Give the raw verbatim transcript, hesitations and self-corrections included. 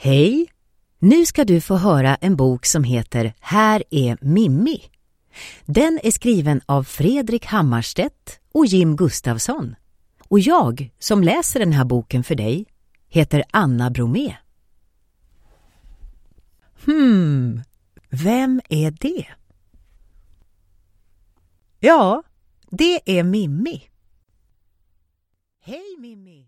Hej! Nu ska du få höra en bok som heter Här är Mimmi. Den är skriven av Fredrik Hammarstedt och Jim Gustafsson. Och jag som läser den här boken för dig heter Anna Bromé. Hmm, vem är det? Ja, det är Mimmi. Hej Mimmi!